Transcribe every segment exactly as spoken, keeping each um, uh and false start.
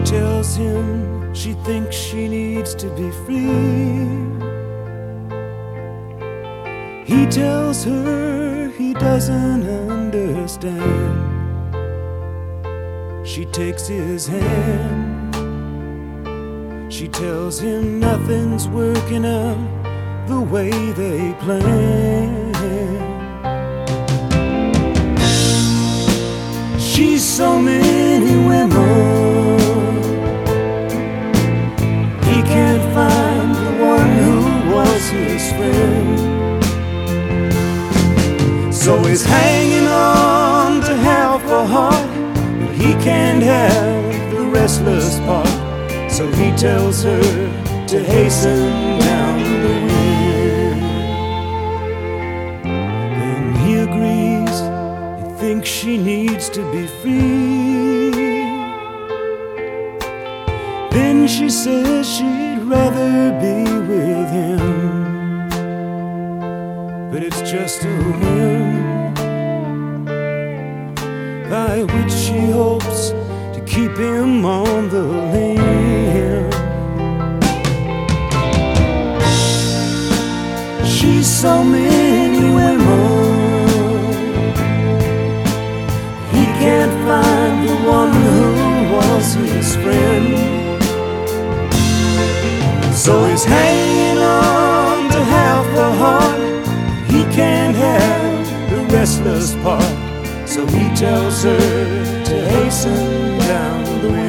tells him she thinks she needs to be free. He tells her he doesn't understand. She takes his hand. She tells him nothing's working out the way they planned. She's so many women, he can't find the one who was his friend. So he's hanging on to half a heart, but he can't have the restless part. So he tells her to hasten down the wind. Then he agrees, he thinks she needs to be free. Then she says she'd rather be with him, but it's just a whim by which she hopes to keep him on the limb. She's so many women, he can't find the one who was his friend. So he's hanging on to half a heart, he can't have the restless part. So he tells her to hasten down the wind.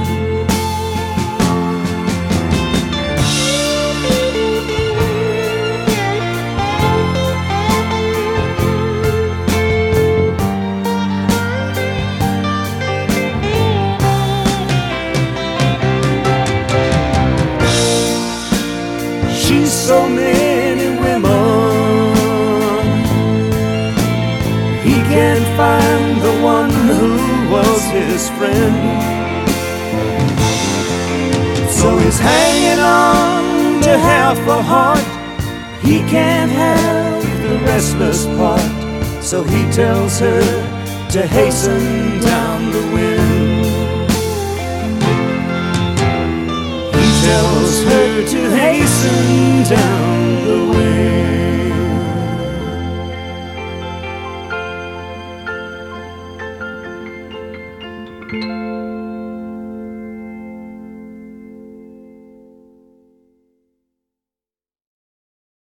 She's so many women, he can't find the one who was his friend. So he's hanging on to half a heart, he can't have the restless part. So he tells her to hasten down the wind. He tells her to hasten down